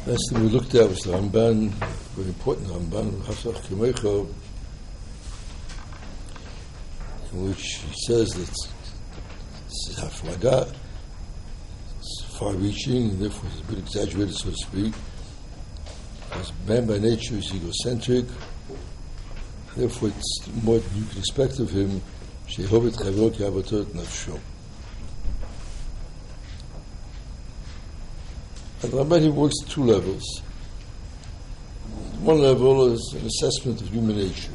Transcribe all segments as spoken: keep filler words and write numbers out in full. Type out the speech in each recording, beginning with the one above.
Last thing we looked at was the Ramban, very important Ramban, Hafsach Kemecho, in which he says that it's Haflaga, it's far-reaching, and therefore it's a bit exaggerated, so to speak. Because man by nature is egocentric, therefore it's more than you can expect of him. Shehovit Chavro Ki'avatot Nafsho. And the Ramban here works at two levels. One level is an assessment of human nature.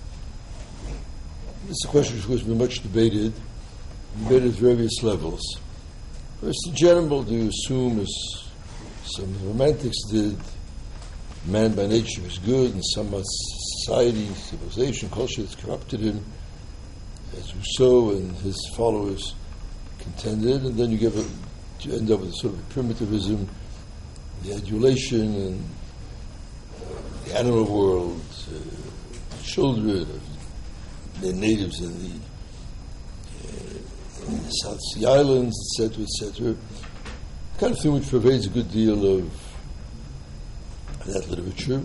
This is a question which has been much debated, debated at various levels. First, in general, do you assume, as some of the romantics did, man by nature is good, and some society, civilization, culture has corrupted him, as Rousseau and his followers contended, and then you give a, you end up with a sort of a primitivism, the adulation and uh, the animal world, uh, children of the natives in the, uh, in the South Sea Islands, et cetera, et cetera. The kind of thing which pervades a good deal of that literature.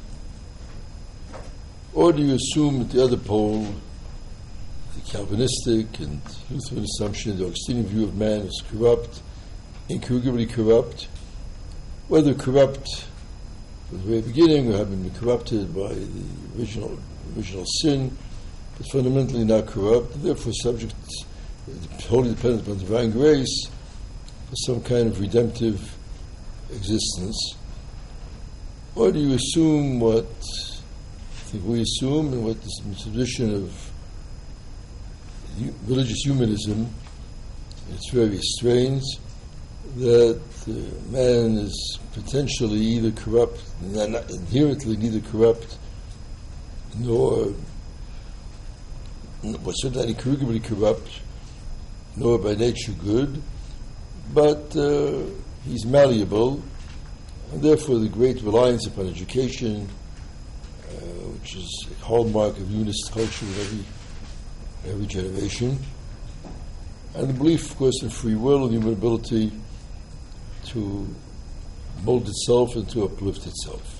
Or do you assume at the other pole, the Calvinistic and Lutheran assumption, the Augustinian view of man is corrupt, incurably corrupt, whether corrupt from the very beginning or having been corrupted by the original original sin, but fundamentally not corrupt, and therefore subject, wholly dependent upon divine grace for some kind of redemptive existence. Or do you assume what I think we assume, and what this tradition of religious humanism, its various strains, that uh, man is potentially either corrupt, not inherently neither corrupt, nor, well, certainly incurably corrupt, nor by nature good, but uh, he's malleable, and therefore the great reliance upon education, uh, which is a hallmark of humanist culture in every, every generation, and the belief, of course, in free will and human ability to mold itself and to uplift itself.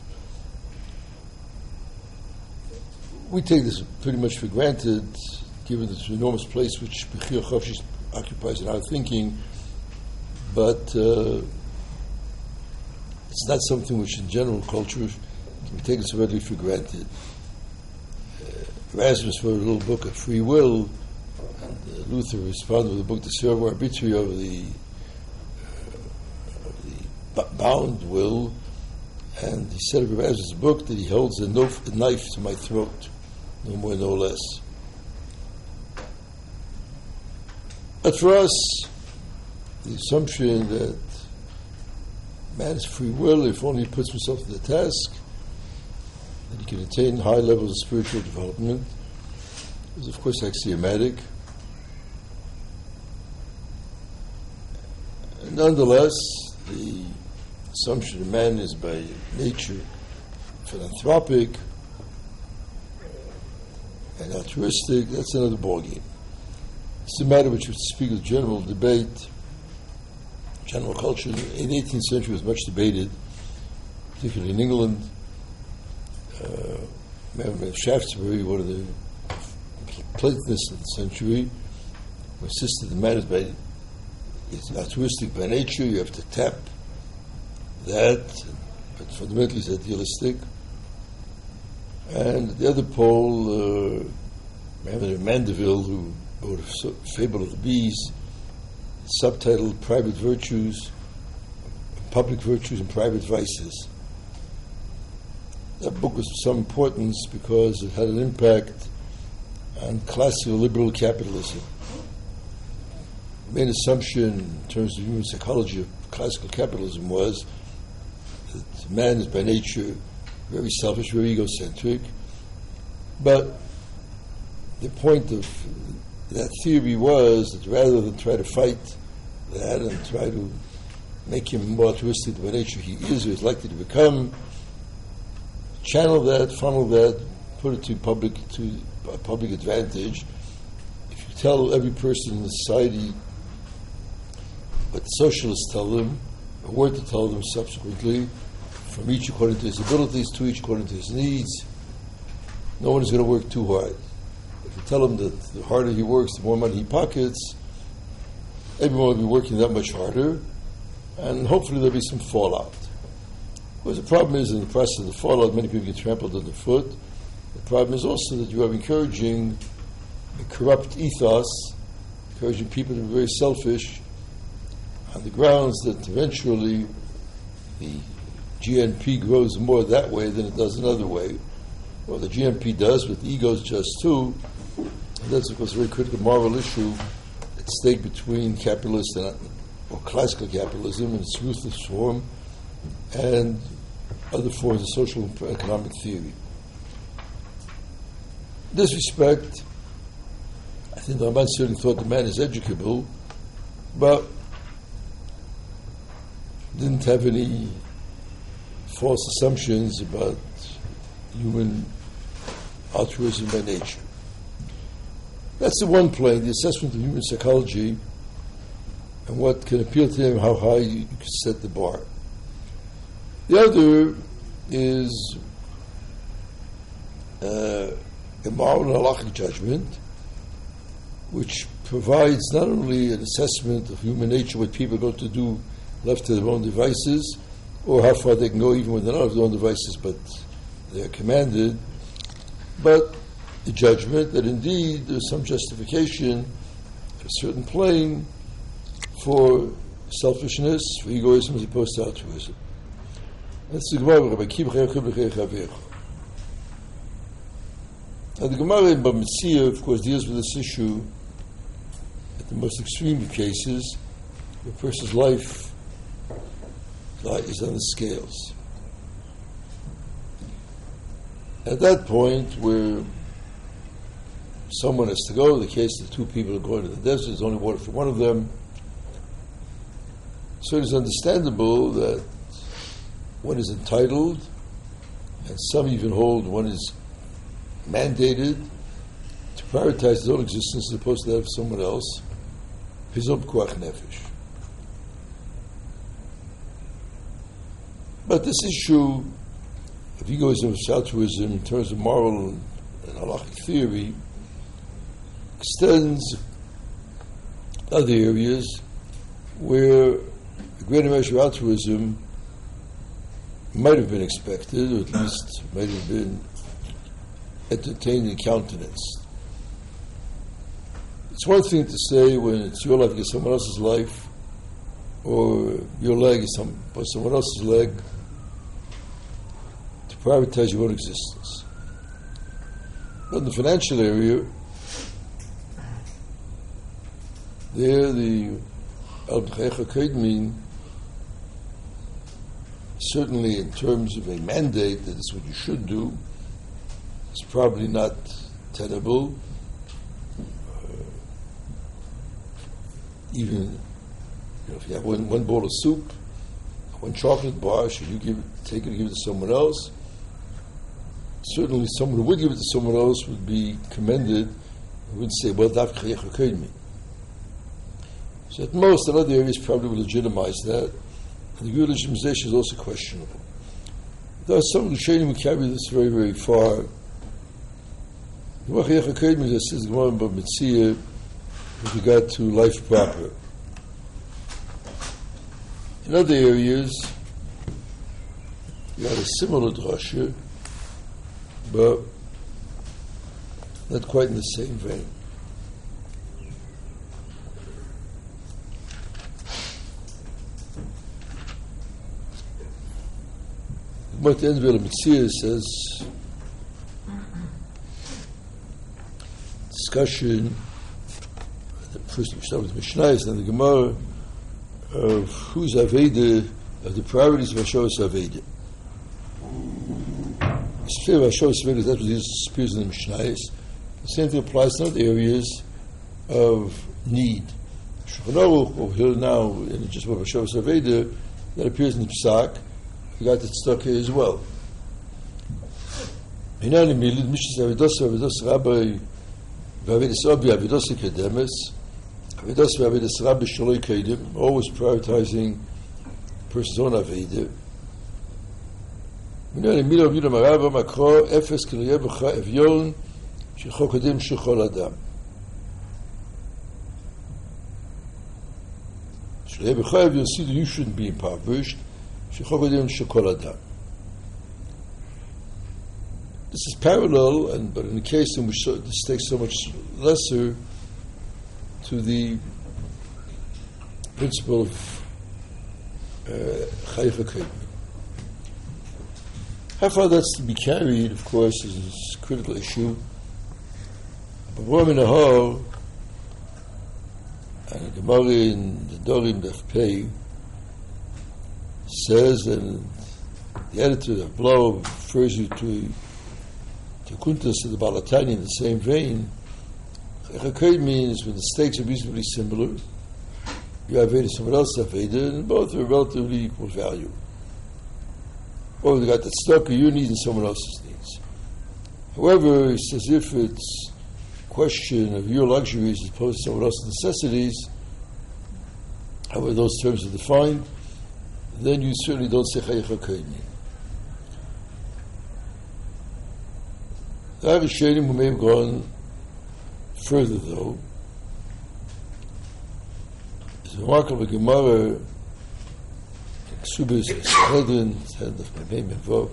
We take this pretty much for granted, given the enormous place which Bechira Chofshis occupies in our thinking, but uh, it's not something which in general culture can be taken so readily for granted. Uh, Erasmus wrote a little book of free will, and uh, Luther responded with a book, De Servo Arbitrio, of the bound will, and he said of Erasmus' book that he holds a, no, a knife to my throat, no more, no less. But for us, the assumption that man has free will if only he puts himself to the task, that he can attain high levels of spiritual development, is of course axiomatic. And nonetheless, the assumption that man is by nature philanthropic and altruistic, that's another ballgame. It's a matter which would speak of general debate, general culture. In the eighteenth century was much debated, particularly in England. Uh, Shaftesbury, one of the Platonists of the century, insisted that man is by is altruistic by nature, you have to tap that, but fundamentally it's idealistic. And the other pole, uh, Mandeville, who wrote a Fable of the Bees, subtitled Private Virtues, Public Virtues and Private Vices. That book was of some importance because it had an impact on classical liberal capitalism. The main assumption in terms of human psychology of classical capitalism was that man is by nature very selfish, very egocentric, but the point of that theory was that rather than try to fight that and try to make him more altruistic by nature he is or is likely to become, channel that, funnel that, put it to public to public advantage. If you tell every person in the society what the socialists tell them, a word to tell them subsequently, from each according to his abilities, to each according to his needs. No one is going to work too hard. If you tell him that the harder he works, the more money he pockets, everyone will be working that much harder, and hopefully there'll be some fallout. Because the problem is, in the process of the fallout, many people get trampled underfoot. The problem is also that you are encouraging a corrupt ethos, encouraging people to be very selfish, on the grounds that eventually the G N P grows more that way than it does another way. Well, the G N P does, but the ego does too. And that's, of course, a very critical moral issue at stake between capitalist and or classical capitalism in its ruthless form and other forms of social and economic theory. In this respect, I think the Ramban certainly thought the man is educable, but didn't have any false assumptions about human altruism by nature. That's the one plane, the assessment of human psychology and what can appeal to him, how high you can set the bar. The other is uh, a moral and halachic judgment, which provides not only an assessment of human nature, what people are going to do left to their own devices, or how far they can go even when they're not of their own devices, but they are commanded, but the judgment that indeed there's some justification of a certain plane for selfishness, for egoism as opposed to altruism. That's the Gemara. Now the Gemara in Bava Metzia, of course, deals with this issue at the most extreme of cases, where a person's life is on the scales. At that point, where someone has to go, the case that two people are going to the desert, there's only water for one of them, so it is understandable that one is entitled, and some even hold one is mandated to prioritize his own existence as opposed to that of someone else, his own pekuach nefesh. But this issue of egoism and altruism in terms of moral and halachic theory extends to other areas where a greater measure of altruism might have been expected, or at least might have been entertained and countenanced. It's one thing to say when it's your life against someone else's life, or your leg is some, or someone else's leg, to prioritize your own existence. But in the financial area, there the Al-B'checha Kedmin, certainly in terms of a mandate that is what you should do, is probably not tenable. Uh, even you know, if you have one, one bowl of soup, one chocolate bar, should you give it, take it and give it to someone else? Certainly someone who would give it to someone else would be commended, and would say, well, daf B'checha Kedmin. So at most, in other areas probably will legitimize that. And the Geulah legitimization is also questionable. There are some Rishonim who carry this very, very far. The B'checha Kedmin, as says the Gemara in Bava Metzia, with regard to life proper. In other areas, you have a similar drasha, but not quite in the same vein. But the end of Bava Metzia says, discussion, first we start with Mishnayos, then the Gemara, of who's Aveda, of the priorities of Hashoas Aveda. It's clear Hashoas Aveda, that's what this appears in the Mishnayos. The same thing applies to other areas of need. Shulchan Aruch, over here now, in just about Hashoas Aveda, that appears in the Psak, we got it stuck here as well. Hinani milid mishas avidos avidos rabbi v'avidos obi avidos kedemes avidos v'avidos rabbi shaloi kedem, always prioritizing a person's own avida. מנהל מילה ומילה מרבה מקרו אפס כי לא יהיה בך אביון שחוק קודם שכל אדם. שלא יהיה בך אביון see that you shouldn't be impoverished שחוק קודם שכל אדם. This is parallel, and but in the case in which the stakes so much lesser to the principle of Chayich HaKodim. How far that's to be carried, of course, is a critical issue. But Ram in Nahar, and the Gemara in the Dorim Daf Pei says, and the editor of Blau refers you to to Kuntas of the Balatani in the same vein. Chayich HaKodim means when the stakes are reasonably similar, you have Veda, someone else have Veda, and both are relatively equal value. Or you got that stock of your needs and someone else's needs. However, it's as if it's a question of your luxuries as opposed to someone else's necessities, however those terms are defined, then you certainly don't say Chayich HaKodim. There are Rishonim who may have gone further though. It's remarkable Gemara Ksubis Sanhedrin, hand of Memei Mevov.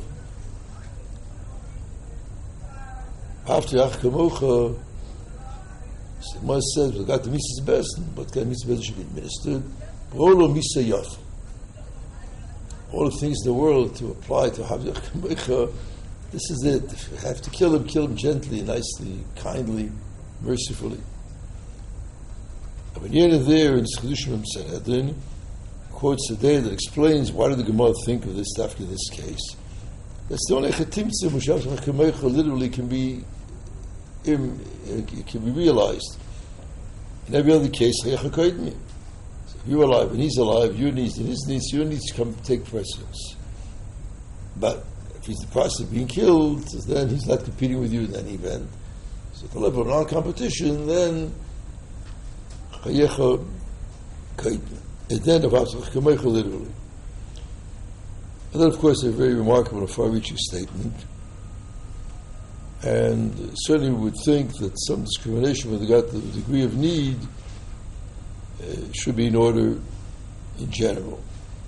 After Yach Kamocha, the Gemara says, we got the Mitzvah's best, but the Mitzvah's should be administered. Brolo Misa Yaf. All the things in the world to apply to Yach Kamocha, this is it. If you have to kill him, kill him gently, nicely, kindly, mercifully. When you're there in Chedushim Sanhedrin, quotes a day that explains why did the Gemara think of this stuff in this case. That's the only chetimtzim which literally can be im, it can be realized. In every other case, Chayich HaKodim. So if you're alive and he's alive, your needs and his needs, your needs come take precedence. But if he's the process of being killed, then he's not competing with you in any event. So at the level of non-competition, then Chayich HaKodim. And then of Kamecha literally. And then of course a very remarkable and far-reaching statement. And certainly we would think that some discrimination with regard to the degree of need uh, should be in order in general.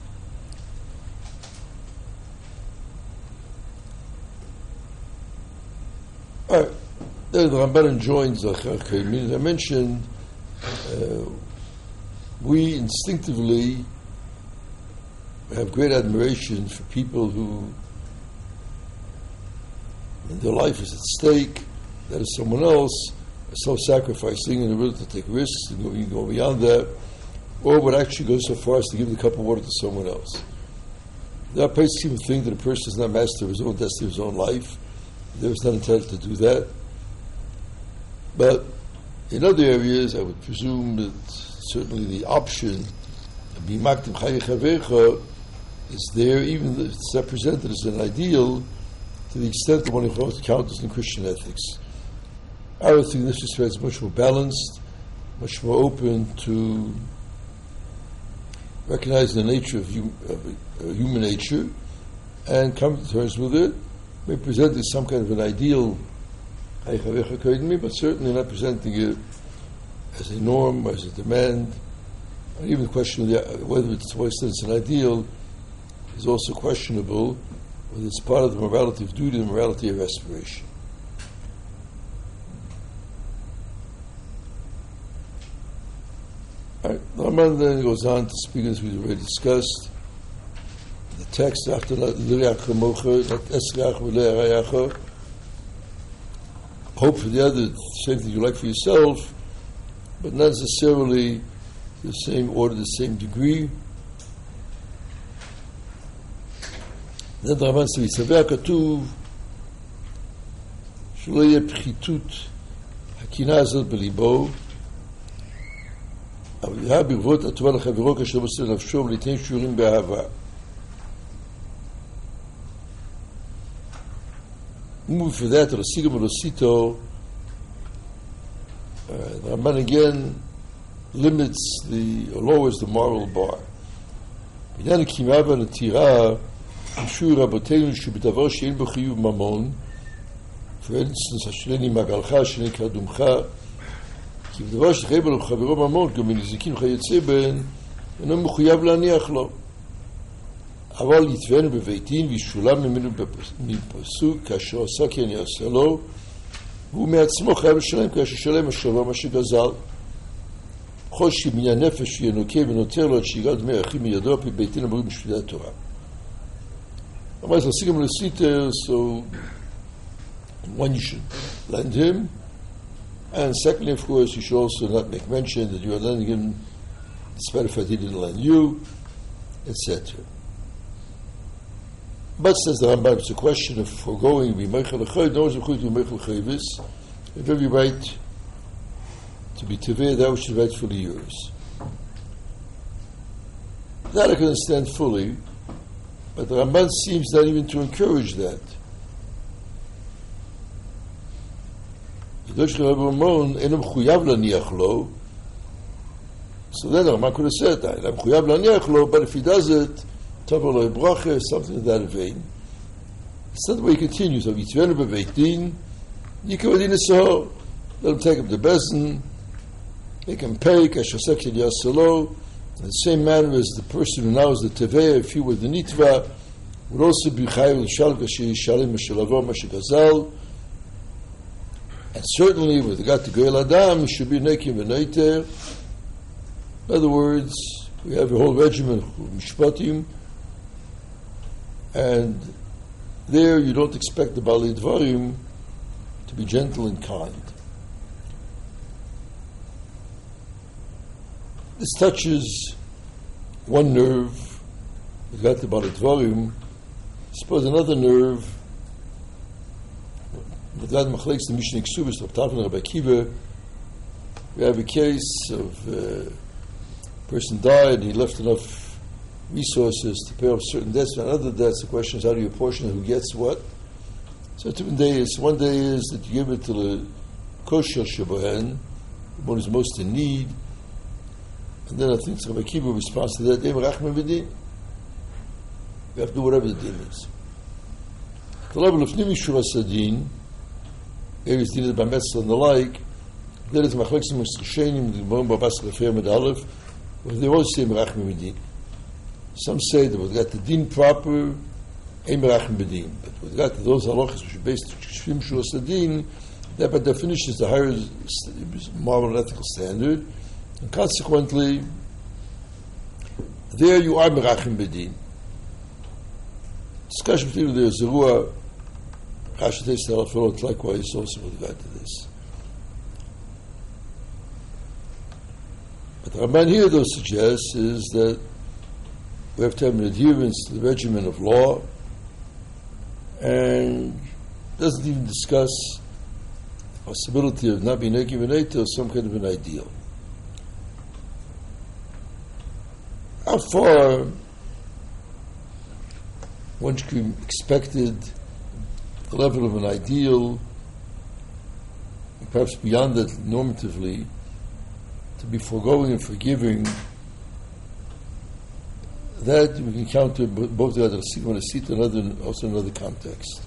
All right. Then the Ramban joins the Chayich HaKodim. As I mentioned, uh, we instinctively have great admiration for people who, when their life is at stake, that is someone else, are self-sacrificing and are willing to take risks and go, you go beyond that, or would actually go so far as to give the cup of water to someone else. There are places who think that a person is not master of his own destiny, of his own life. They're not entitled to do that. But in other areas, I would presume that certainly the option of being makdim Chayich HaVecha is there, even if it's represented as an ideal, to the extent that one encounters in Christian ethics. I would think this respect is much more balanced, much more open to recognize the nature of, hum, of uh, human nature and come to terms with it. May present it as some kind of an ideal, but certainly not presenting it as a norm, as a demand, and even the question of whether it's, whether it's an ideal is also questionable, whether it's part of the morality of duty and the morality of aspiration. All right, the Ramban then goes on to speak, as we've already discussed, the text after L'Reach Kamocha, not Esrach V'Le'Arayacha, hope for the other, the same thing you like for yourself, but not necessarily the same order, the same degree. Then the Ramban says, "Tzaveh HaKatuv shelo yeh pchitut hakina azot belibo, אבל יהיה ברבות הטובה לחברו כאשר מוסר נפשו ולתן שיעורים באהבה." Move for that, Rasiga Melosito, the Ramban again limits the, or lowers the moral bar. בעניין הקריבה והנטירה, Shu Rabotenu Shubidavor Shein B'Chiyuv Mamon. For instance, Hashleni Magalcha Sheni Kadumcha. כי בדבר שתחייב עליו חברו ממון, גם מנזיקים חייצא בן, אינו מחויב להניח לו. אבל יתבנו בביתין וישולם ממנו מפסוק, כאשר עשה כן יעשה לו, והוא מעצמו חייב לשלם כאשר שלם השלום מה שגזל. בכל שבניין נפש ינוקה ונותר לו את שיגת דמי אחים מידו, פי ביתין אמורים בשבילי התורה. אמר, אז להשיג גם לסיטר, so one you should lend him, and secondly, of course, you should also not make mention that you are lending him, despite the fact he didn't lend you, et cetera. But says the Rambam, it's a question of foregoing. We make halachah, no one's going to make halachah. You have every right to be teveh that which is rightfully yours. That I can understand fully, but the Ramban seems not even to encourage that. So then the Rambam could have said that, but if he does it, something in that vein. It's not the way he continues. So you can let him take up the bezen, he can pay, in the same manner as the person who now is the teveh, if he were the nitva, would also be chayav l'shal kashi shalim m'shalavor m'shagazal. And certainly, with regard to Goel Adam, he should be nekim v'neiter. In other words, we have a whole regimen of mishpatim, and there you don't expect the Baalei Dvarim to be gentle and kind. This touches one nerve with regard to Baalei Dvarim. Suppose another nerve with regard to Machlekes the Mishnah Ksubis of Tafel and Rabbi Akiva. We have a case of uh, a person died and he left enough resources to pay off certain debts and other debts. The question is, how do you apportion who gets what? So two days. One day is that you give it to the kosher shabahen, the one who's most in need, and then I think Rabbi Akiva responds to that. You have to do whatever the din is. At the level of Nimi Shura Sadin, areas dealing by Metzl and the like, there is Machlekes M'Srishenim, the Morim Babas Refer Med Aleph, where they all say Merachim B'Din. Some say that with regard to din proper, Ein Merachim B'Din. But with regard to those halachas which are based on Shvim Shura Sadin, that by definition is the higher moral and ethical standard, and consequently, there you are Merachim B'Din. Discussion between the Zerua, Hashatei Salafilot, likewise also with regard to this. But the Ramban here, though, suggests is that we have to have an adherence to the regimen of law, and doesn't even discuss the possibility of not being Nekiv and Eiter, some kind of an ideal. How far one should be expected the level of an ideal, perhaps beyond that normatively, to be foregoing and forgiving, that we can counter both the other sigma and sita and other, also in another context.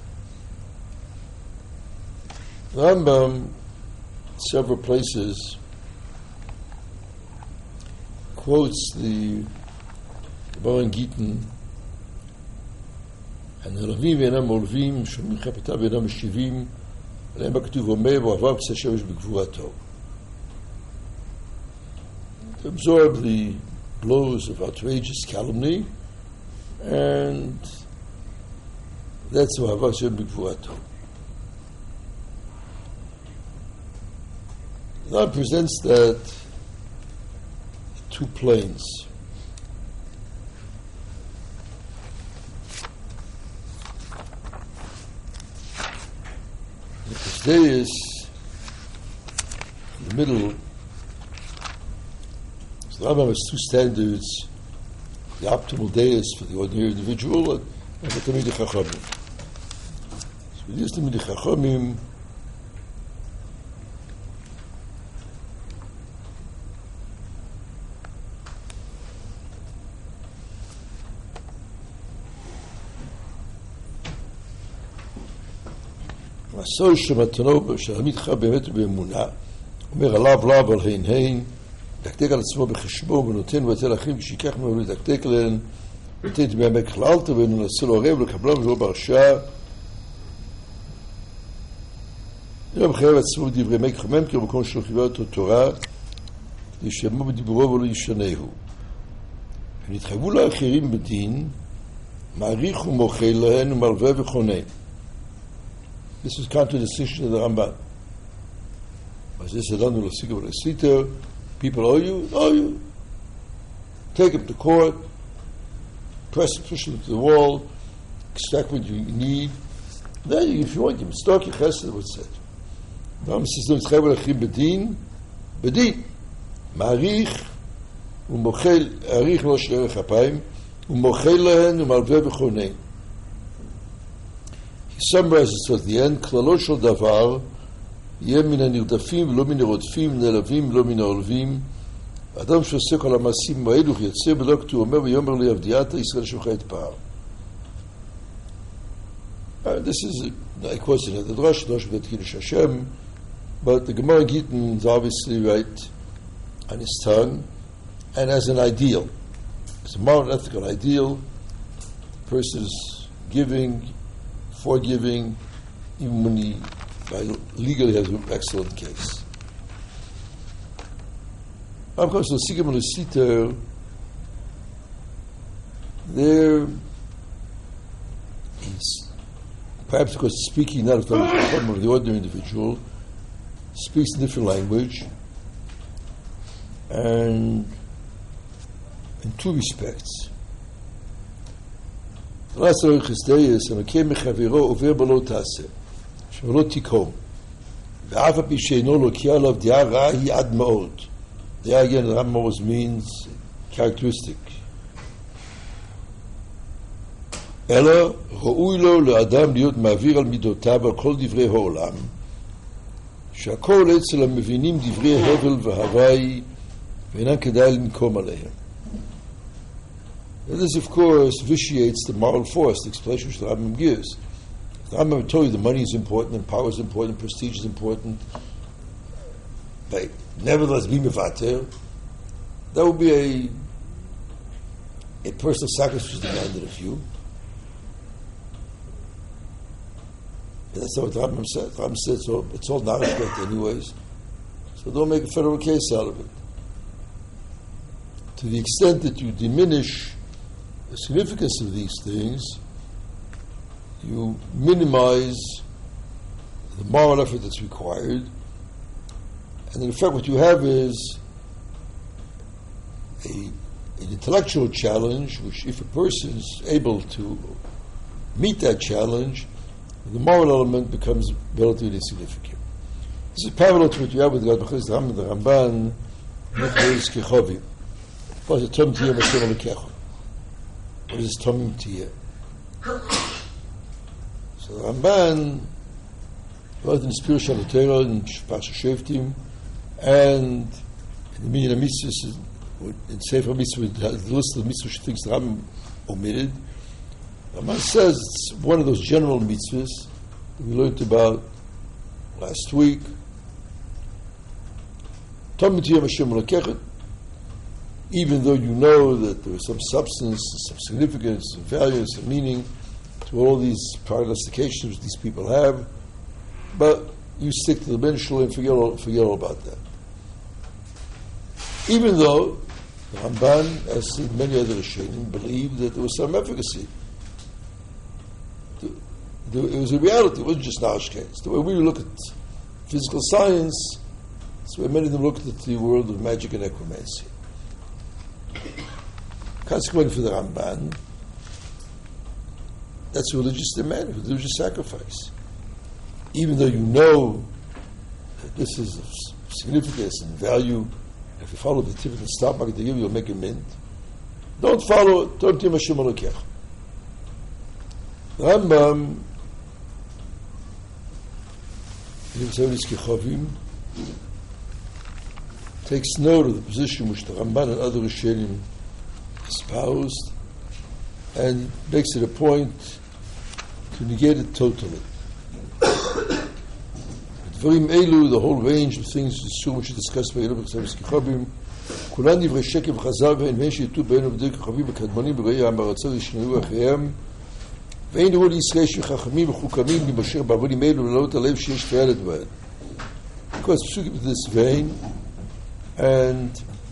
Rambam, several places, quotes the Baron Gittin, and הלווים ואינם עולבים, שומעים חפתה ואינם משיבים, עליהם בכתוב אומר, ואוהביו כסה שמש בגבורתו. To absorb the blows of outrageous calumny, and that's ואוהביו כסה שמש בגבורתו. Now presents that two planes. The dais, in the middle, so the Rambam has two standards: the optimal dais for the ordinary individual and the Talmidei Chachamim. So with these Talmidei Chachamim, הסוי שמתנו שהעמידך באמת באמונה, אומר עליו לאו על הין הין, דקדק על עצמו בחשבו ונותן ובטל אחים כשיקח ממנו לדקדק להן, נותן את בימי כללתו וננסה לו ערב לקבלו ולא ברשע. לא מחייב עצמו בדברי מי חמם כי במקום שלו חיבר אותו תורה, ישמו בדיבורו ולא ישנהו. ונתחייבו לאחרים בדין, מעריך ומוכל להן ומלווה וחונה. This is counter decision of the Ramban. As this is done with the Sikha Sita, people owe you, owe you. Take them to court, press push them to the wall, extract what you need. Then, if you want, you can stock your chesed, what's it? The Rambam says, don't try with achim bedin, bedin. Ma'arich, u'mochel, arich lo sherech hapayim, u'mochel lehen, u'malveh v'chonei. He summarizes at the end, כללו של דבר, יהיה מן הנרדפים ולא מן הרודפים, נעלבים ולא מן העולבים. האדם שעוסק על המעשים האלו יצא בלא כתוב אומר ויאמר לי עבדיית ישראל שמך יתפאר. This is, I quote in the Drush, Drush of Kiddush Hashem, but the Gemara Gittin is obviously right on his tongue, and as an ideal. It's a moral ethical ideal. The person is giving, forgiving, even when he legally has an excellent case. Of course, the Sikkim and the Sita, they're, perhaps because speaking not of the ordinary individual, speaks a different language, and in two respects. Last Chesdeus and Akem Mechaviro over below Tase, Shalot Tikom, Ve'afa Pisheino Lo Kia Lav Dia Rahi Ad Maot. There again, the Rambam always means characteristic. אלא ראוי לו לאדם להיות מעביר על מידותיו על כל דברי העולם, שהכל אצל המבינים דברי הבל והוואי ואינן כדאי לנקום עליהם. And this, of course, vitiates the moral force, the explanation which the Rambam gives. The Rambam told you the money is important, and power is important, prestige is important, but nevertheless be mevater. That would be a a personal sacrifice demanded of you. And that's not what the Rambam said. The Rambam said so, it's all nourishment anyways. So don't make a federal case out of it. To the extent that you diminish the significance of these things, you minimize the moral effort that's required, and in effect what you have is a, an intellectual challenge, which if a person is able to meet that challenge, the moral element becomes relatively insignificant. This is parallel to what you have with the Gad B'chaz, the Ramban, Nechbeis Kechovim. What is a Tom Tiyah Mashem Alekecha? What is Tom Tiyah? So the Ramban, both in the spiritual Torah and Parsha Shoftim, and in the Minyan HaMitzvahs, in Sefer HaMitzvah, the list of the mitzvahs she thinks the Rambam omitted. The Ramban says it's one of those general mitzvahs that we learned about last week. Tom Tiyah Mashem Alekecha, even though you know that there is some substance, some significance, some value, some meaning to all these prognostications these people have, but you stick to the Benishul and forget all, forget all about that. Even though the Ramban, as in many other Rishonim, believed that there was some efficacy. It was a reality, it wasn't just knowledge case. The way we look at physical science, it's the way many of them look at the world of magic and necromancy. Consequently for the Ramban, that's a religious demand, a religious sacrifice. Even though you know that this is of significance and value, if you follow the tip of the stock market they give you, you'll make a mint. Don't follow it. Don't do Hashem Elokecha. The Rambam, in Sevis Kechovim, takes note of the position which the Ramban and other Rishonim espoused, and makes it a point to negate it totally. Dvarim Elu, the whole range of things which is discussed by Yerub Ksavs Kichabim, Kulan Divrei Sheker v'Chazal ve'en ve'en sheyitu be'enu b'dei Kichabim v'kadmonim b'rei Am b'ratzah yishneru acheim ve'en רו לישראל שחכמים וחוכמים להימשך בעבודים אלו ולהעלות הלב שיש תועלת בהם. Because psukim in this vein, and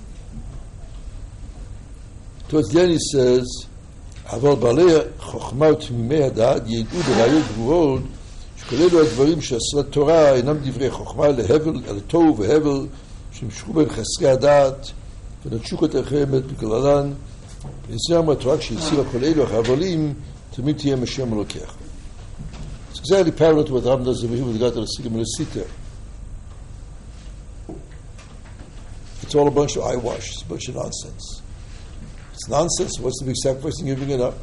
towards the end he says, אבל בעלי חוכמה ותמימי הדעת ידעו בראיות ברורות שכל אלו הדברים שעשרת תורה אינם דברי חוכמה להבל, אלא תוהו והבל שמשכו בין חסרי הדעת ונטשו כתריהם את בגללן וזה המטרה כשהסירה כל אלו החבלים תמיד תהיה משם אלוקיך. It's exactly parallel to what Rambam does over here with regard to the Sikkim and the Sita. It's all a bunch of eyewash, it's a bunch of nonsense. It's nonsense. What's the big sacrifice in giving it up?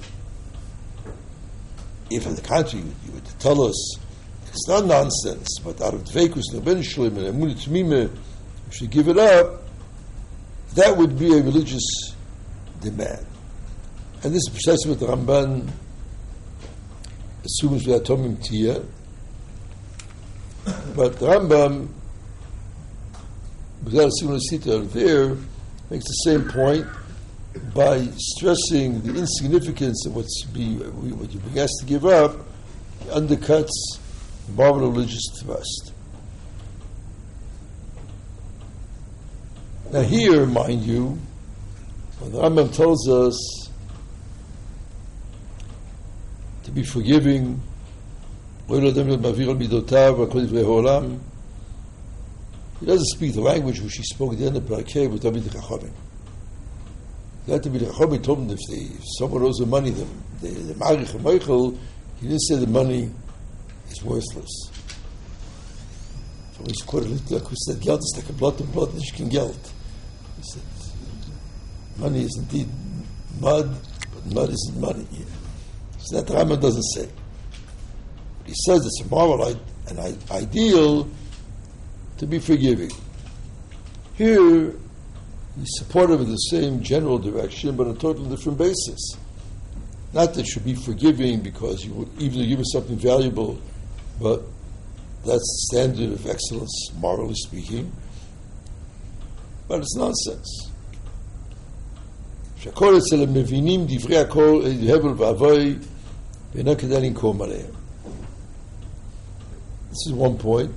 If on the contrary you would tell us it's not nonsense, but out of dveikus neben shlim and emunah tmimah you should give it up, that would be a religious demand. And this is precisely what the Ramban assumes with Atomim Tiyah. But the Rambam, without assuming a sita there, makes the same point by stressing the insignificance of what's be, what you're being asked to give up, undercuts the marvel of religious thrust. Now here, mind you, when the Rambam tells us to be forgiving, he doesn't speak the language which he spoke at the end of Parakeh with Talmidei Chachamim. The Talmidei Chachamim told him if, they, if someone owes the money, the the Ma'arich and Michael, he didn't say the money is worthless. So he's quoted like who said, Geld ist like a blood and blood, nicht kein Geld. He said, money is indeed mud, but mud isn't money. So that the Rambam doesn't say. But he says it's a moral and ideal to be forgiving. Here, he's supportive of the same general direction, but on a totally different basis. Not that it should be forgiving because you would, even though you give us something valuable, but that's the standard of excellence, morally speaking. But it's nonsense. This is one point.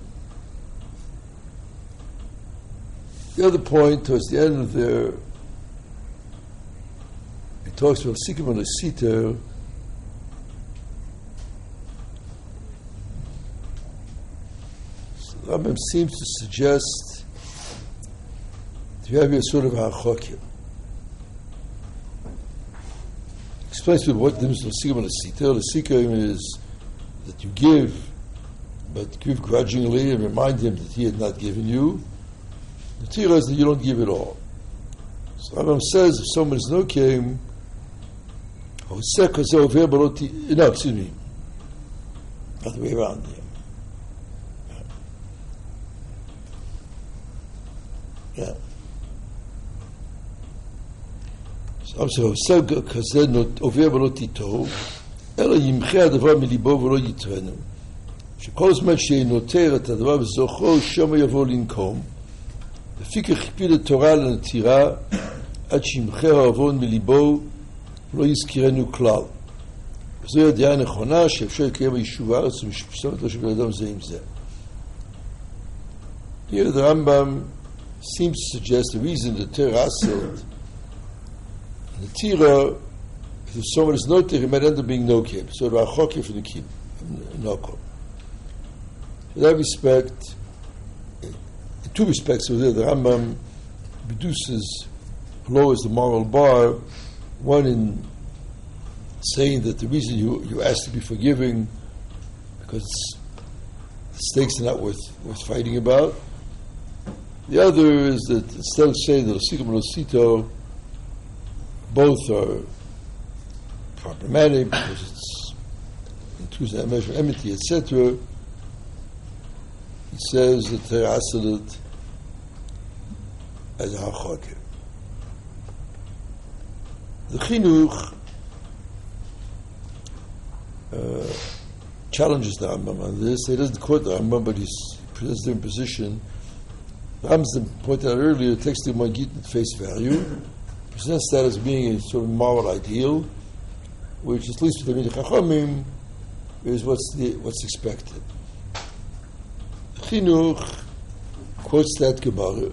The other point, towards the end of there, he talks about Sikkim and Sita. The Rambam seems to suggest that you have a sort of ha'chokim. Explains to you what the difference of Sikkim and Sita. The Sikkim is that you give, but give grudgingly and remind him that he had not given you. The tira is that you don't give it all. So Rambam says if someone is no came, no, excuse me, not the way around here. Yeah. yeah. So I'm saying, because they're not over belotito, ela yimche advar milibo v'lo yitrenem. שכל זמן שנותר את הדבר בזוכו, שם יבוא לנקום. לפיכך הקפיד התורה לנטירה, עד שימחה העוון מליבו, ולא יזכירנו כלל. וזו הדעה הנכונה, שאפשר לקיים ביישוב הארץ ומשפסמת לו של אדם זה עם זה. Here the Rambam seems to suggest the reason the Torah said, the Tira, if someone is noted, he might end up being no kim. So there are chokim for the kim, no kim. In that respect, in two respects, over there, the Rambam reduces, lowers the moral bar. One in saying that the reason you you ask to be forgiving because the stakes are not worth worth fighting about. The other is that instead of saying that Sikkim and Osito both are problematic because it's includes that measure of enmity, et cetera. He says that they answered it as a hachokim. The Chinuch uh, challenges the Rambam on this. He doesn't quote the Rambam, but he's presents a different position. Rambam pointed out earlier, takes the Magid at face value, presents that as being a sort of moral ideal, which at least with the Chachamim is what's the, what's expected. Chinuch quotes that Gemara.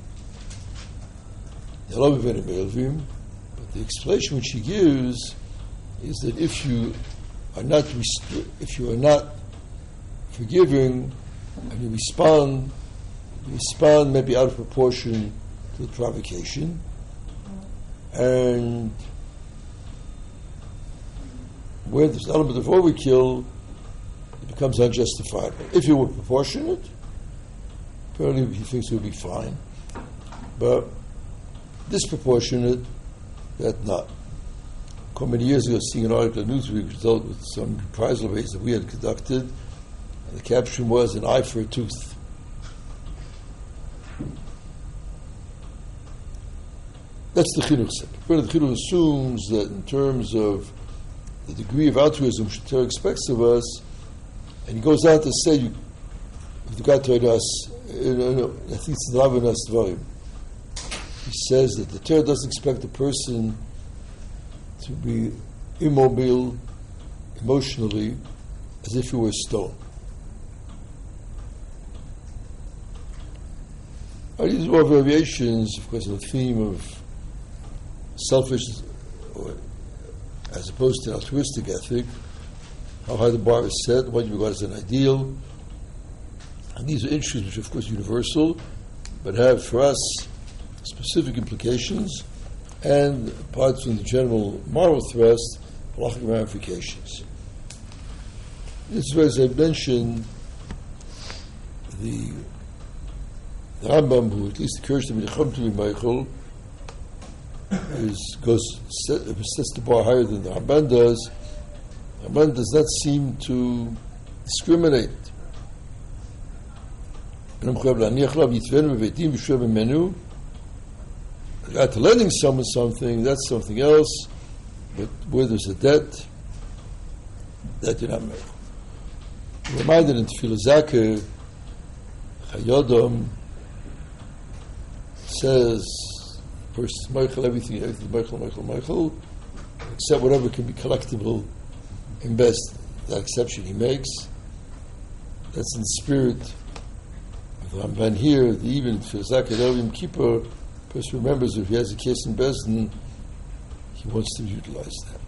But the explanation which he gives is that if you are not rest- if you are not forgiving and you respond, you respond maybe out of proportion to the provocation, and where there's an element of overkill, it becomes unjustifiable. If you were proportionate, apparently he thinks it would be fine, but disproportionate, that not. A couple many years ago, seeing an article in Newsweek which dealt with some reprisal raids that we had conducted, and the caption was an eye for a tooth. That's the chinuch side. The chinuch assumes that in terms of the degree of altruism which the Torah expects of us, and he goes on to say, you, if the God told us, I think it's in Lavanas Dvarim, he says that the Torah doesn't expect a person to be immobile emotionally as if he were a stone. These are more variations, of course, on the theme of selfish, or as opposed to altruistic ethic, how high the bar is set, what you regard as an ideal. And these are issues which are, of course, universal, but have for us specific implications, and apart from the general moral thrust, halachic ramifications. This is where, as I mentioned, the, the Rambam, who at least occurs to me, the Chum to be Michael, is goes set, sets the bar higher than the Ramban does. The Ramban does not seem to discriminate. After lending someone something, that's something else, but where there's a debt, that you're not make. We're reminded in Tefillah Zakeh, Chayodom says, first, Michael, everything, everything, Michael, Michael, Michael, except whatever can be collectible in best, that exception he makes. That's in the spirit of the Ramban here, the even Tefillah Zakeh, Elohim Kippur, person remembers if he has a case in Bezdin, he wants to utilize that.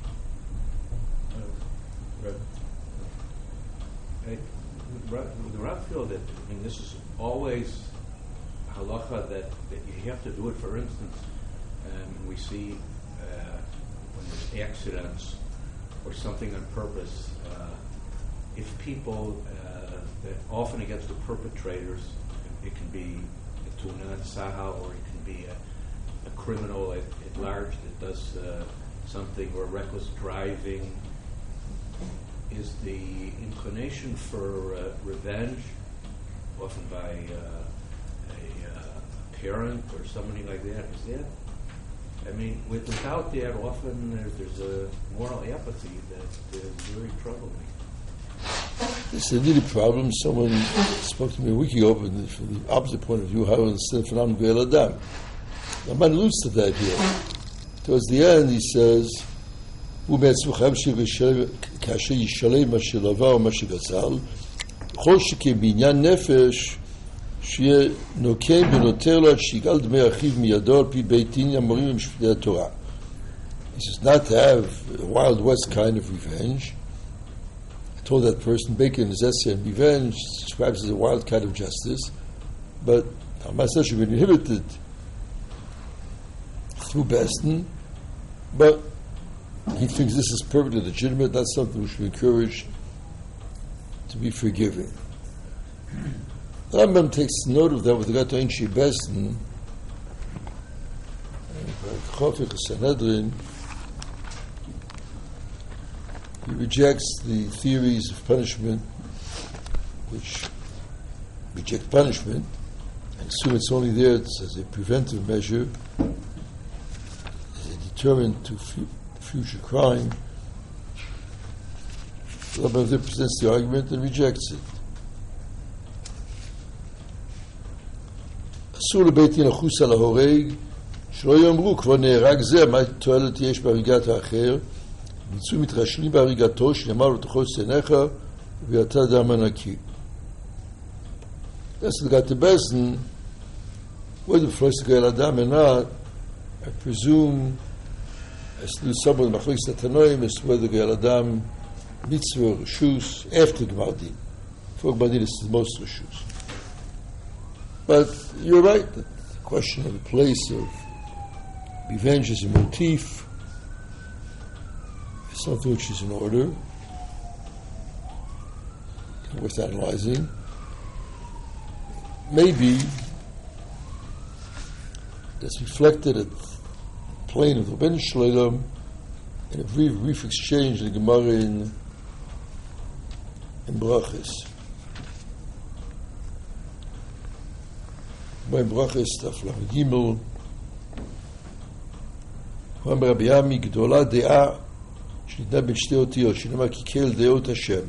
Uh, right. The Rav feel that, I mean, this is always halacha that, that you have to do it. For instance, um, we see uh, when there's accidents or something on purpose, uh, if people, uh, that often against the perpetrators, it, it can be a tuna and saha, or it can be a, a criminal at, at large that does uh, something, or reckless driving. Is the inclination for uh, revenge, often by uh, a uh, parent or somebody like that, is that? I mean, with, without that, often there's, there's a moral apathy that is very troubling. It's a really problem. Someone spoke to me a week ago from the, from the opposite point of view, how instead of phenomenon Ve'el Adam. The man alludes to that here. Towards the end, he says, כאשר ישלם מה שלווה או מה שגזל, כל שכן בעניין נפש, שיהיה נוקם ונותר לו עד שיגאל דמי אחיו מידו על פי בית דין המורים במשפטי התורה. He says, not to have a Wild West kind of revenge. I told that person, Bacon, in his essay on revenge, describes it as a wild kind of justice, but Hamas should be inhibited through Beston, but he thinks this is perfectly legitimate. That's something we should encourage to be forgiving. The Rambam takes note of that with regard to Einshi Beston, Chofik Sanhedrin. He rejects the theories of punishment which reject punishment and assume it's only there as a preventive measure, as a deterrent to fu- future crime. The Rambam presents the argument and rejects it. אסור לבית דין לחוס על ההורג, שלא יאמרו כבר נהרג זה, מה תועלת יש בהריגת האחר, ביצעו מתרשלים בהריגתו, שנאמר לו תחוס עיניך, ואתה דם הנקי. That's the got the Bezdin, whether the first guy Adam or not, I presume, as to someone Machlis Natanoim, as to whether the guy Adam mitzvah reshus after Gmardin. Before Gmardin is the most reshus. But you're right, the question of the place of revenge as a motif is something which is in order, worth analyzing. Maybe that's reflected at the plane of the Ben Shalom in a brief, brief exchange in the Gemara in, in Brachos. By Brachos, Taf Lamed Gimel, אמר רבי עמי, גדולה דעה שניתנה בין שתי אותיות, שנאמר כי כל דעות השם.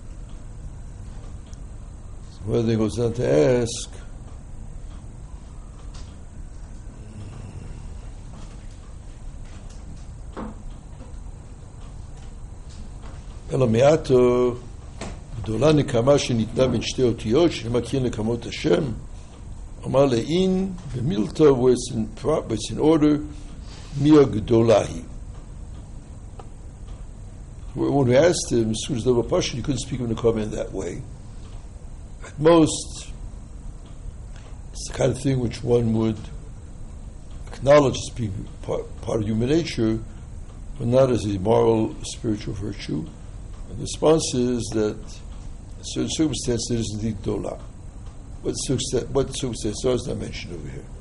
So whether he goes on to ask, אלא מעטו, גדולה נקמה שניתנה בין שתי אותיות, שנאמר כי נקמות השם. אמר לאין, במילתא, where it's in, where it's in order, Mia Gdolahi. When we asked him, as soon as they were Pasha, you couldn't speak of Nekama in that way. At most, it's the kind of thing which one would acknowledge as being part, part of human nature, but not as a moral, spiritual virtue. And the response is that in certain circumstances there is indeed Dola. What circumstance, what circumstance is not mentioned over here?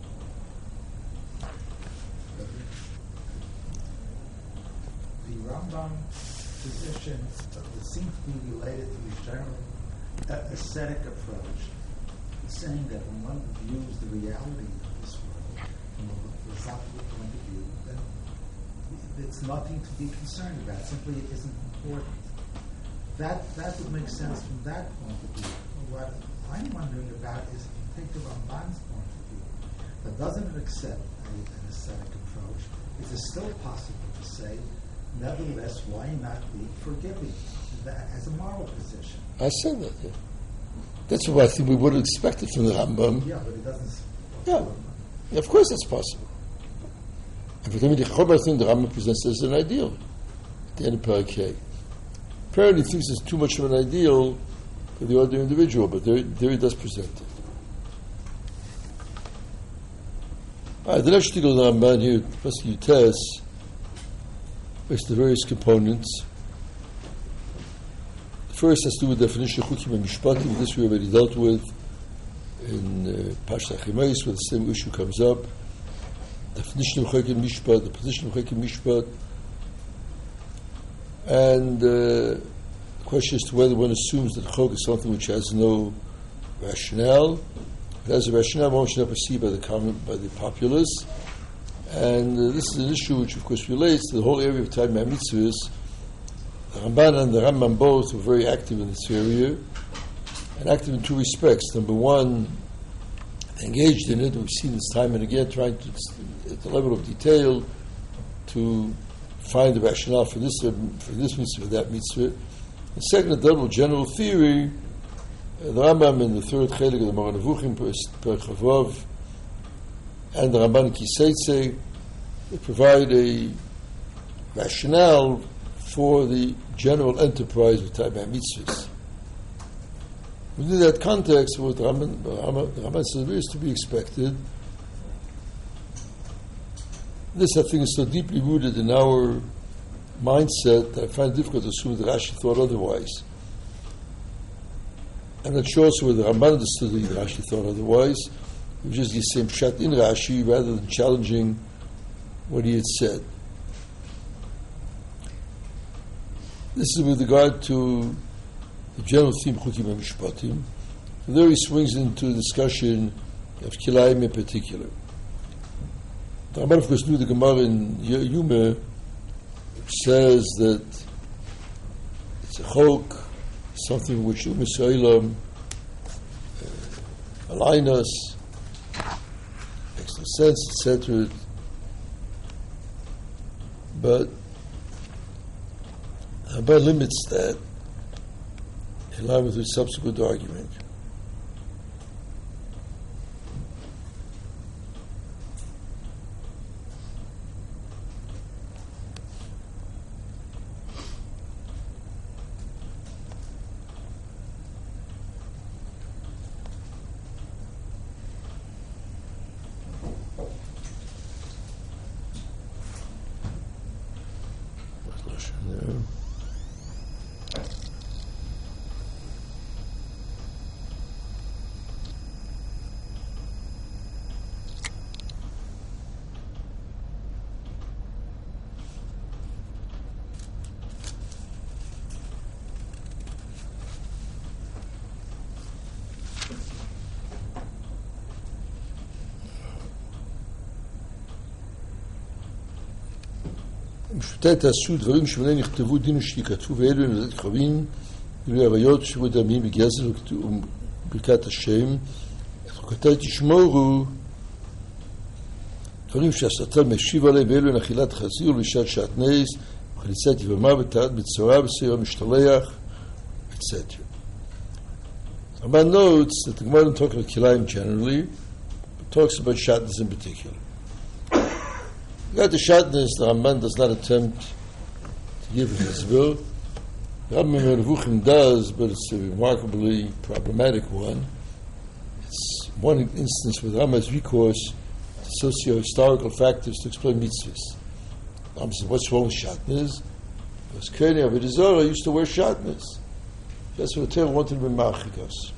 Position that seems to be related to the general uh, ascetic approach, saying that when one views the reality of this world from a philosophical point of view, then it's nothing to be concerned about. Simply, it isn't important. That that would make sense from that point of view. What I'm wondering about is, if you think of Ramban's point of view, that doesn't accept a, an ascetic approach, is it still possible to say, nevertheless, why not be forgiving? That as a moral position. I said that. Yeah. That's what I think we would have expected from the Rambam. Yeah, but it doesn't. Yeah, yeah, of course that's possible. And for the Chobar thing, the Rambam presents as an ideal at the end of Parakeh. Apparently, he thinks it's too much of an ideal for the ordinary individual, but there, there he does present it. All right, the next article of the Ramban here, Pasuk Yutes, with the various components. The first has to do with the definition of Chukim and Mishpatim. This we already dealt with in uh, Parshat Achimais, where the same issue comes up. Definition of Chukim and Mishpat, the position of Chukim and Mishpat. And uh, the question is to whether one assumes that Chok is something which has no rationale. It has a rationale, one should not perceived by the common, by the populace. And uh, this is an issue which, of course, relates to the whole area of time and mitzvahs. The Ramban and the Rambam both were very active in this area, and active in two respects. Number one, they engaged in it. We've seen this time and again, trying to, at the level of detail, to find the rationale for this uh, for this mitzvah, for that mitzvah. The second, at the level of general theory, uh, the Rambam in the third chelik of the Moreh Nevuchim, Per Chavav, and the Ramban Kiseitze, they provide a rationale for the general enterprise of Taibah Mitzvahs. Within that context, what the Ramban, the Ramban says is to be expected. This, I think, is so deeply rooted in our mindset that I find it difficult to assume that Rashi thought otherwise. I'm not sure also whether the Ramban understood that Rashi thought otherwise. It was just the same shot in Rashi rather than challenging what he had said. This is with regard to the general theme Chukim and Mishpatim. From there he swings into a discussion of Kilayim in particular. The Ramban, of course, knew the Gemara in Yuma, which says that it's a chok, something which Umm Yisraelim uh, align us. physical sense, et cetera. But Ramban limits that in line with his subsequent argument. משפטי תעשו דברים שבהם נכתבו דין ושתיקתו ואלו נולדת קרבים אלו הוויות שבו דמים בגזל וברכת השם את חוקתי תשמורו דברים שהשטן משיב עליהם ואלו נחילת חזיר ולשעת שעטנז וחליצת יבמה ותעת בצורה בסיר המשתלח et cetera. Ramban notes that the Gemara doesn't talk about kilayim generally, but talks about shatnez in particular. Got the shatnez, the Ramban does not attempt to give him his will. The Rambam Revuchim does, but it's a remarkably problematic one. It's one instance where the Rambam has recourse to socio-historical factors to explain mitzvahs. The Rambam says, what's wrong with shatnez? Because Keni Avodah Zarah used to wear shatnez. That's what the Torah wanted to be marchik us.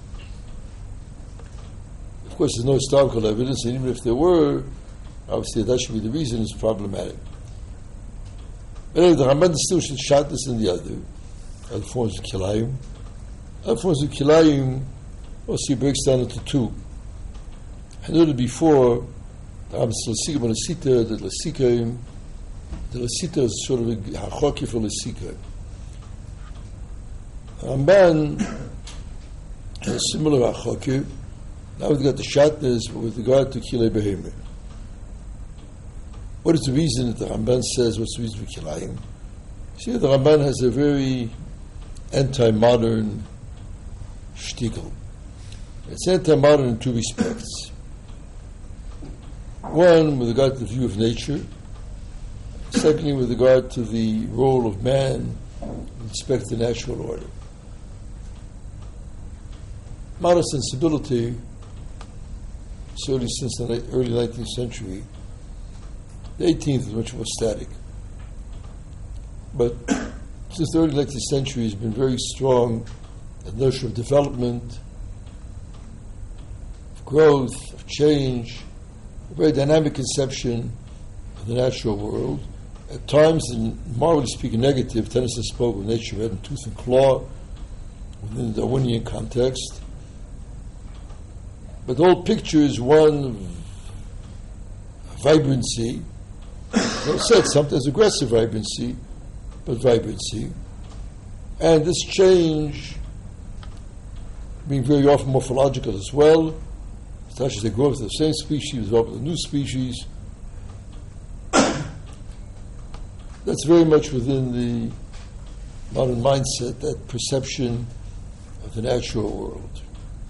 Of course, there's no historical evidence, and even if there were, obviously that should be the reason it's problematic. But anyway, the Ramban distinguishes shatnez and the other, other forms of kilayim. Other forms of kilayim also he breaks down into two. I noted before, the Rambam says l'sika b'lasita, the l'sika, the l'sita is sort of a hachoki for l'sika. Ramban has a similar hachoki. Now we've got the shatnez, but with regard to kilei behemah. What is the reason that the Ramban says, what's the reason for kilayim? See, the Ramban has a very anti-modern shtickle. It's anti-modern in two respects. One, with regard to the view of nature. Secondly, with regard to the role of man with respect to the natural order. Modern sensibility, certainly since the early nineteenth century, the eighteenth is much more static. But since the early nineteenth century has been very strong, the notion of development, of growth, of change, a very dynamic conception of the natural world. At times, in morally speaking negative, Tennyson spoke of nature red in tooth and claw within the Darwinian context. But the whole picture is one of vibrancy. As I said, sometimes aggressive vibrancy, but vibrancy. And this change being very often morphological as well. Such as they grow up with the same species, develop with a new species. That's very much within the modern mindset, that perception of the natural world.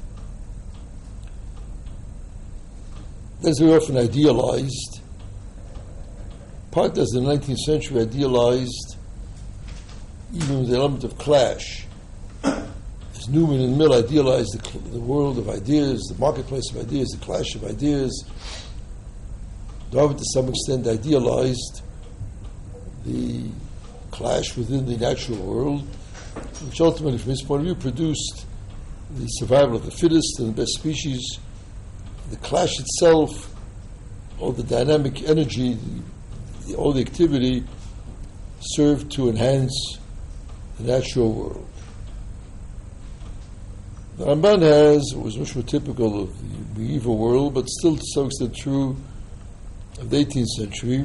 That's very often idealized. Part as the nineteenth century idealized even with the element of clash. As Newman and Mill idealized the, the world of ideas, the marketplace of ideas, the clash of ideas, Darwin to some extent idealized the clash within the natural world, which ultimately, from his point of view, produced the survival of the fittest and the best species. The clash itself, all the dynamic energy, the, all the activity, served to enhance the natural world. The Ramban has, what was much more typical of the medieval world, but still to some extent true of the eighteenth century,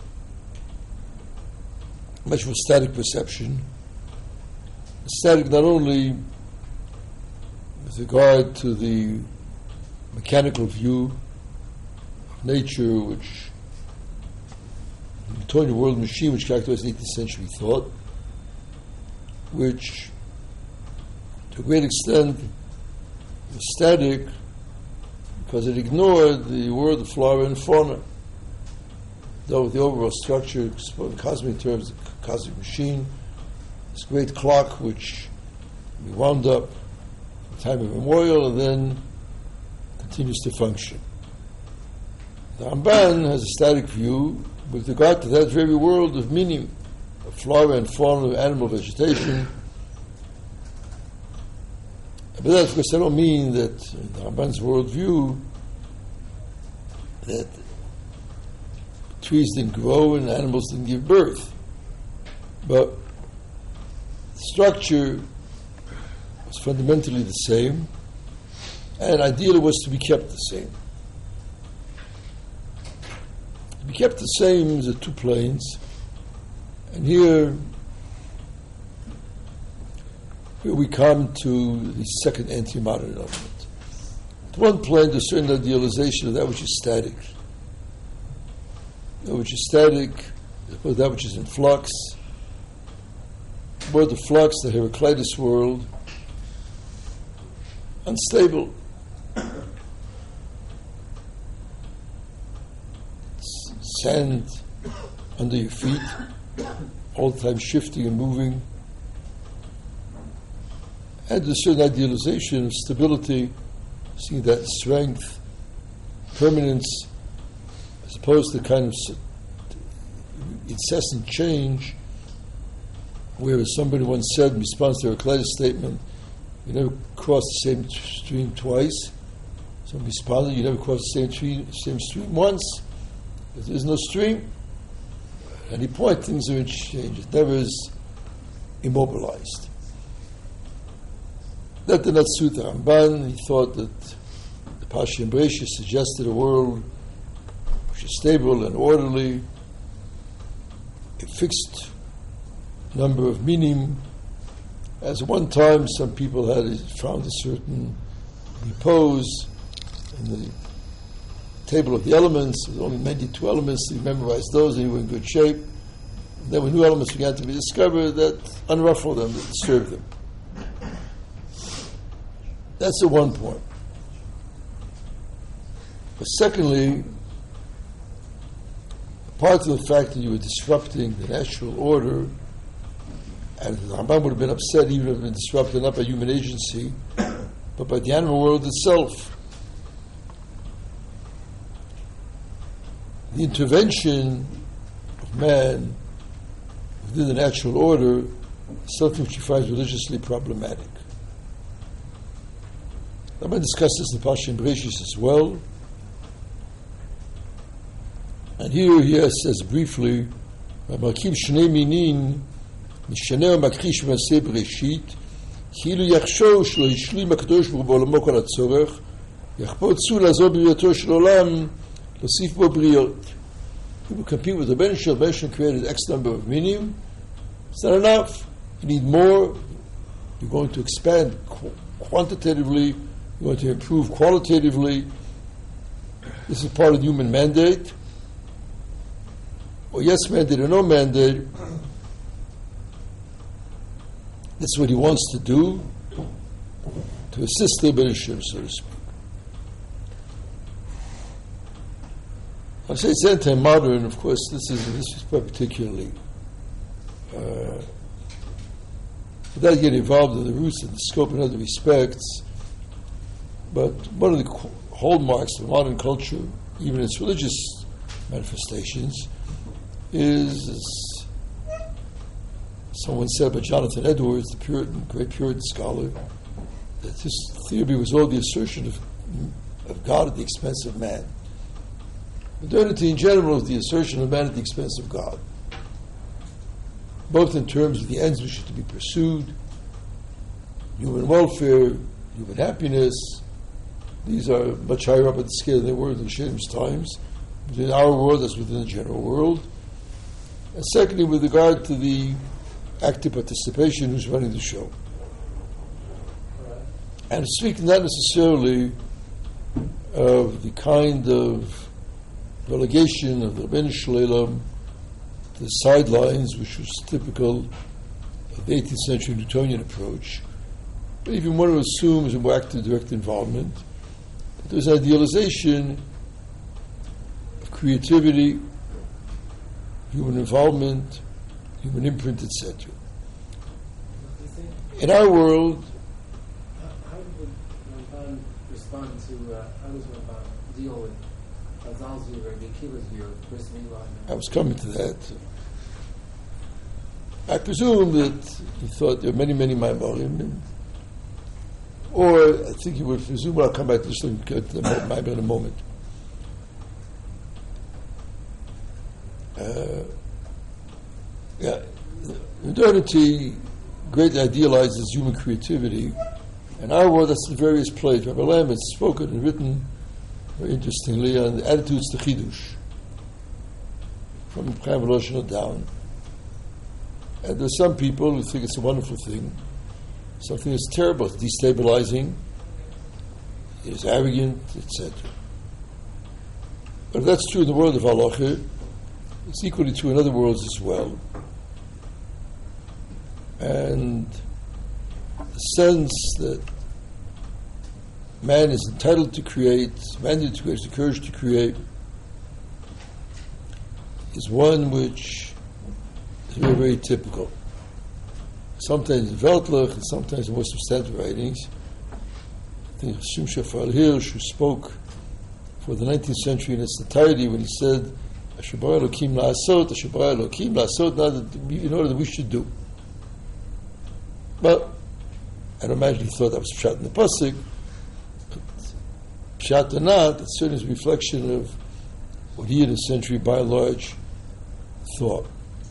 much more static perception. Static not only with regard to the mechanical view of nature, which the Tony world machine, which characterized eighteenth century thought, which to a great extent was static because it ignored the world of flora and fauna. Though the overall structure, in cosmic terms, the cosmic machine, this great clock which we wound up at the time of memorial and then continues to function. The Ramban has a static view with regard to that very world of meaning, of flora and fauna, of animal vegetation. But that, of course, I don't mean that in the Ramban's worldview that trees didn't grow and animals didn't give birth. But the structure was fundamentally the same, and ideally was to be kept the same. To be kept the same is the two planes, and here, here we come to the second anti-modern element. At one plane, there's a certain idealization of that which is static. That which is static, or that which is in flux. Word of flux, the Heraclitus world, unstable. Sand under your feet, all the time shifting and moving. And a certain idealization of stability, seeing that strength, permanence, as opposed to kind of incessant change, where somebody once said in response to a Heraclitus statement, you never cross the same stream twice. Somebody responded, you never cross the same stream, same stream once. There is no stream. At any point, things are in change. It never is immobilized. That did not suit the Ramban. He thought that the Pashi and Bereshis suggested a world which is stable and orderly, a fixed number of minim. As at one time, some people had found a certain repose in the table of the elements. There were only ninety-two elements. You memorized those and you were in good shape. And then when new elements began to be discovered, that unruffled them, that disturbed them. That's the one point. But secondly, apart from the fact that you were disrupting the natural order, and the Rambam would have been upset even if it had been disrupted not by human agency, but by the animal world itself. The intervention of man within the natural order is something which he finds religiously problematic. I'm going to discuss this in Pashi and Bereshis as well. And here he says briefly, "Markiv shnei minin mishaneh makrish v'aseh bereshit, כאילו יחשוב שלא השלים הקדוש ברוך הוא בעולמו כל הצורך, יחפוצו לעזור בבריאתו של עולם, להוסיף בו בריאות." People compete with the Ben Shel. Ben Shel created X number of minim. It's not enough. You need more. You're going to expand qu- quantitatively. You're going to improve qualitatively. This is part of the human mandate. Or yes mandate or no mandate. That's what he wants to do to assist the Ben Shel, so to speak. I say it's anti-modern, of course. This is this is particularly uh, without getting involved in the roots and the scope in other respects. But one of the hallmarks of modern culture, even its religious manifestations, is, as someone said by Jonathan Edwards, the Puritan, great Puritan scholar, that his theory was all the assertion of of God at the expense of man. Modernity in general is the assertion of man at the expense of God, both in terms of the ends which are to be pursued, human welfare, human happiness. These are much higher up at the scale than they were in Shem's times, within our world as within the general world. And secondly, with regard to the active participation who's running the show. And speaking not necessarily of the kind of relegation of the Rebbeinu Shalom to the sidelines, which was typical of the eighteenth century Newtonian approach. But even one who assumes a more active direct involvement, that there's an idealization of creativity, human involvement, human imprint, et cetera. In our world, how would Ramban respond to, uh, how does Ramban deal with Chazal's view or Akiva's view of Bris Milah? I was coming to that. I presume that he thought there were many, many Maimorim, or I think he would presume, I'll come back to this and get to the Maimor in a moment. Uh, yeah, modernity greatly idealizes human creativity. In our world, that's in various plays. Rabbi Lamb has spoken and written very interestingly on the attitudes to Chidush, from Chaim Volozhin down. And there's some people who think it's a wonderful thing. Something that's terrible, it's destabilizing, it's arrogant, et cetera. But if that's true in the world of halacha, it's equally true in other worlds as well. And the sense that man is entitled to create, mandated to create, has the courage to create, is one which is very, very typical. Sometimes in Weltlach and sometimes in more substantive writings. I think Shim Shafar Hirsch, who spoke for the nineteenth century in its entirety when he said, Asher bara Elokim la'asot, Asher bara Elokim la'asot, now that in order that we should do. Well, I don't imagine he thought that was Pshat in the Pasuk, but Pshat or not, it certainly is a reflection of what he in his century by and large thought.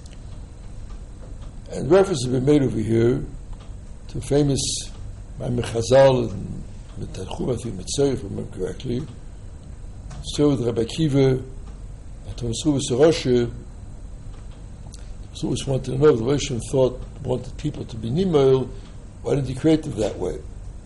And reference has been made over here to a famous Maimon Chazal in Tanchum, I think Mitzvah, if I remember correctly. So with Rabbi Akiva and Thomas Rubus Rosh, Rubus wanted to know, the Rosh thought, wanted people to be Nimel, why didn't he create them that way?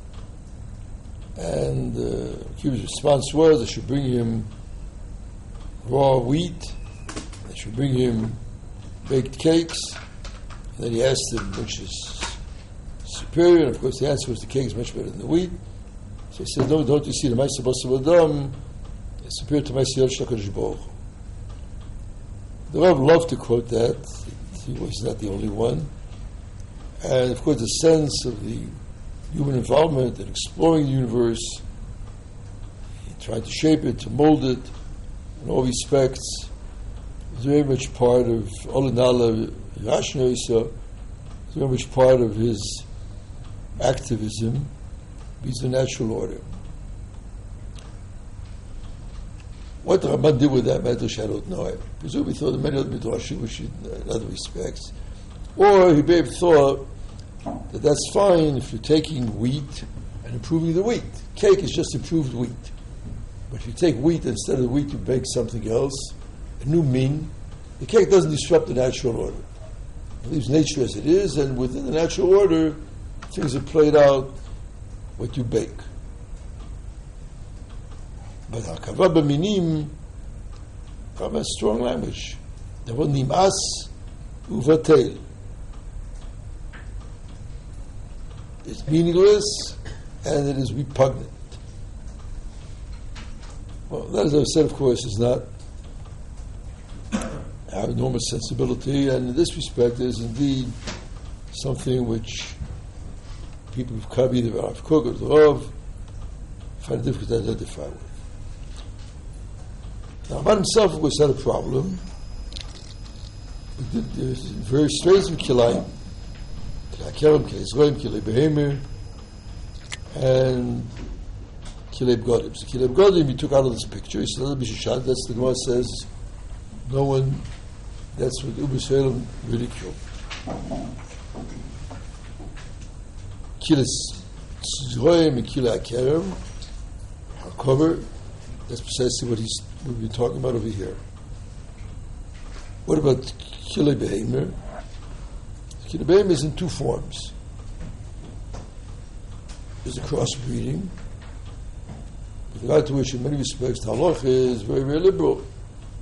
And uh, Akiva's response was, they should bring him raw wheat, they should bring him baked cakes. And then he asked him which is superior, and of course the answer was the cake is much better than the wheat. So he said, no, don't you see the Ma'aseh Basar Adam is superior to Ma'aseh Yosh HaKadosh Baruch Hu. The Rav loved to quote that. He was not the only one. And of course the sense of the human involvement in exploring the universe, he tried to shape it, to mold it in all respects, was very much part of Olanala Rashna, so it's very much part of his activism. He's the natural order. What the Ramban did with that Medrash, I don't know. I presume he thought the many other Midrashim which in other respects. Or he may have thought that that's fine if you're taking wheat and improving the wheat. Cake is just improved wheat. But if you take wheat instead of the wheat, you bake something else, a new min. The cake doesn't disrupt the natural order. It leaves nature as it is, and within the natural order, things are played out what you bake. But hakava b'minim, hakava has strong language. Davon nimas uvatel. It's meaningless and it is repugnant. Well, that, as I've said, of course, is not our normal sensibility, and in this respect is indeed something which people who've come either Rav Kook or the Rav find it difficult to identify with. Now, Ramban himself, of course, had a problem. There's very strains of Kilayim, Kilei Kerem, Kilei Zroim, Kilei Behemer, and Kilei B'godim. So Kilei B'godim he took out of this picture. He said, B'Shishad, that's the Gemara says, no one, that's what Uber Salem ridiculed. Kilei Zroim and Kilei Kerem are covered. That's precisely what he's we've been talking about over here. What about Kilei Behemer? Kilei Behemer is in two forms. There's a crossbreeding, with regard to which in many respects the halacha is very, very liberal.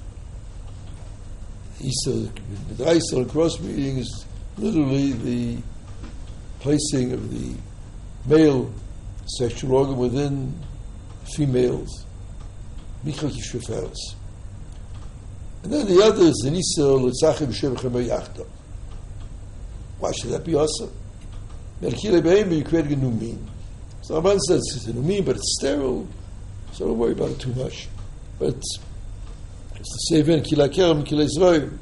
Isa, the Isa and cross breeding is literally the placing of the male sexual organ within females. Michal Kishreferes. And then the other is an Isa L'tzachim Shevachem Yachta. Why should that be awesome? Melchile Behemah, you're creating a new mean. So Ramban says it's a new mean, but it's sterile, so don't worry about it too much. But it's the same in Kila Kerem, Kila Zroim.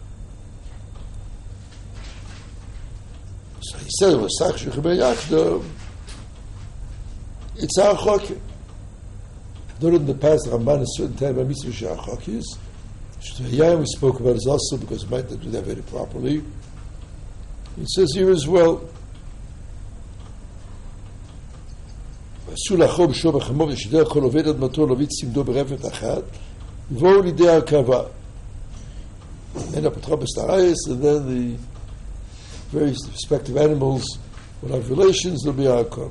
So he said, L'tzachim Shevachem Yachta, it's our chokim. Not in the past, Ramban a certain time, by mitzvah shah chokis. Yeah, we spoke about it also because we might not do that very properly. It says here as well, ועשו לחום שוב החמור ושדר כל עובד עד מותו להביא צמדו ברפת אחת ובואו לידי הרכבה. And apotropos tarayis, and then the various respective animals will have relations, there'll be a harkava.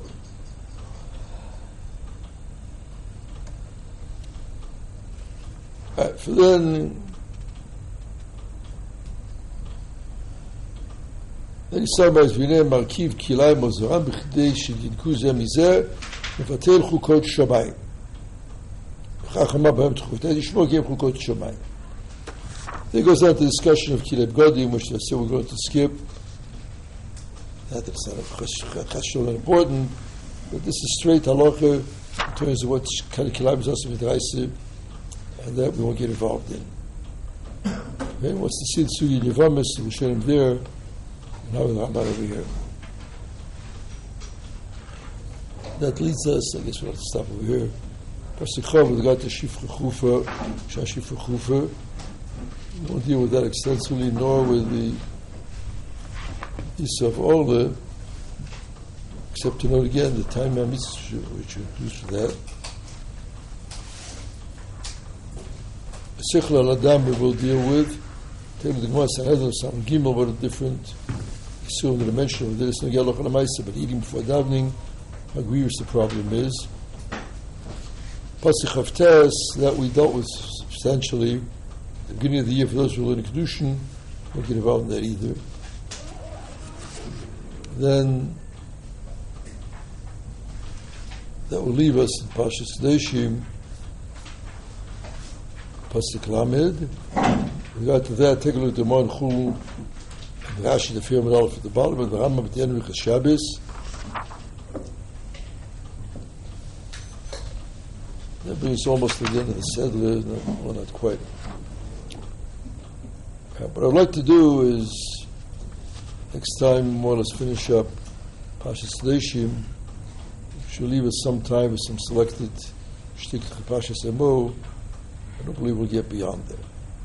Right, for then, then he summarizes, "V'nei markiv kilai mozoram b'chdei shedidku zeh mizeh mevatel chukot shamayim." Chachama b'hem tchukotei yishmo gave chukot shamayim. Then goes on to the discussion of kilei b'godim, which I said we're going to skip. That is not chashul and important, but this is straight halacha in terms of what kind of kilai is also midraisa, and that we won't get involved in. Okay, what's the Sid Sugi Yevamis, we'll show him there, and now the Ramban over here. That leads us, I guess we'll have to stop over here. Pasuk Chav, we got to Shifra Chufa, Shashifra Chufa. We won't deal with that extensively, nor with the Isa of Orla, except to note again the time and mitzvah which are used for that. Sechel al Adam we will deal with. Tell the Gemara Sanhedrin Sam Gimel, what a different issue in the dimension of this. No Yaloch and Amaisa, but eating before davening, how grievous the problem is. Pasuk Chavtes, that we dealt with substantially. The beginning of the year for those who are learning Kedushin, won't get involved in that either. Then that will leave us in Parshas Kedoshim. Pasuk Lamed. We got to that. Take a look at the Mon Chul, Rashi, the Firm and Aleph at the bottom, and the Rambam at the end of the Shabbos. That brings almost to the end of the Sedler. No, well, not quite. Uh, what I'd like to do is next time more or less finish up Parshas Kedoshim, which will leave us some time with some selected shtik Parshas Emo. I don't believe we'll get beyond there.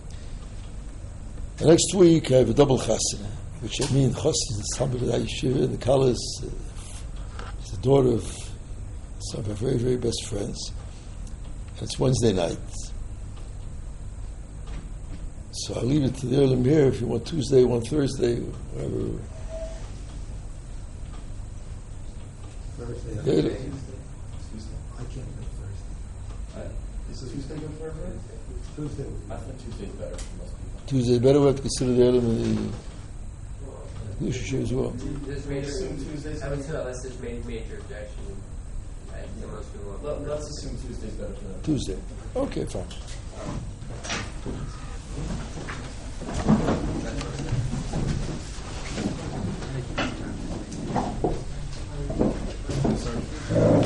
And next week I have a double chasana, which I mean chasana is somebody that Yeshiva in the Kalas, uh, is the daughter of some of our very, very best friends. And it's Wednesday night. So I'll leave it to the Elam here if you want Tuesday, one Thursday, whatever. Thursday. Yeah, Tuesday. it- I can't make Thursday. Is Tuesday good for everyone? Tuesday would be. I think Tuesday's better for most people. Tuesday better, we have to consider the Elam and the Yusha as well. There's major, Assume Tuesday's I would say better. unless there's major, major objection, I think most people Let, will. let's assume Tuesday's better for them. Tuesday. Okay, fine. Sorry.